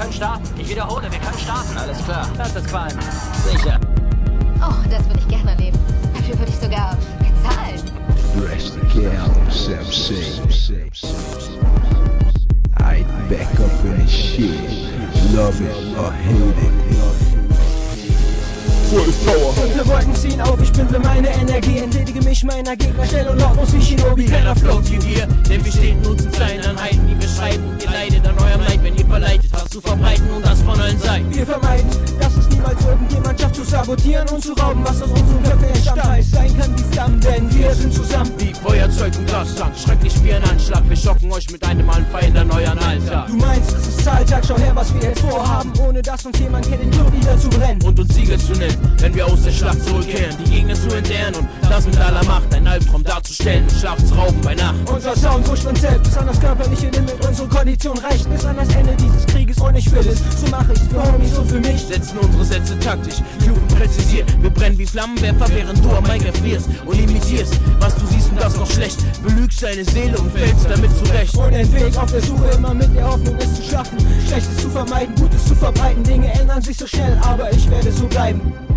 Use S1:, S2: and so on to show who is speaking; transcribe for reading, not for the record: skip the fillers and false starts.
S1: können starten. Ich wiederhole, wir können starten.
S2: Alles klar.
S1: Lass es qualmen.
S2: Sicher.
S3: Oh, das würde ich gerne erleben. Dafür würde ich sogar bezahlen.
S4: Rest down, self-same. I back up in this shit. Love it or hate it.
S5: Dunkle Wolken ziehen auf, ich bündle meine Energie, entledige mich meiner Gegner schnell und lautlos wie Shinobi.
S6: Keiner float wie wir, denn wir stehen uns in Zeileneinheiten, die wir schreiben und ihr leidet an eurem Leid, wenn ihr verleitet hast zu verbreiten und das von allen Seiten.
S5: Wir vermeiden, dass es niemals irgendjemand schafft zu sabotieren und zu rauben, was aus unseren Köpfen entstammt. Heiß sein kann wie Flammen, denn wir sind zusammen.
S6: Wie Feuerzeug und Gastank, schrecklich wie ein Anschlag, wir schocken euch mit einem Mal verändern euren Alltag.
S5: Du meinst, es ist Zahltag, schau her, was wir jetzt vorhaben, ohne dass uns jemand kennt, den Club wieder zu brennen.
S6: Und uns Sieger zu nennen, wenn wir aus der Schlacht zurückkehren, die Gegner zu entbehren und das mit aller Macht, ein Albtraum darzustellen und Schlaf zu rauben bei Nacht.
S5: Unser Sound pusht uns selbst bis an das körperliche Limit, unsere Kondition reicht bis an das Ende dieses Krieges und ich will es, so mache ich's für Homies und für mich.
S6: Setzen unsere Sätze taktisch, Jugend präzisiert, wir brennen wie Flammenwerfer, während du am Mic erfrierst und imitierst, was du siehst und das noch schlecht, belügst deine Seele und fällst damit zurecht.
S5: Unentwegt auf der Suche, immer mit der Hoffnung es zu schaffen, Schlechtes zu vermeiden, Gutes zu verbreiten, Dinge ändern sich so schnell, aber ich werde so bleiben.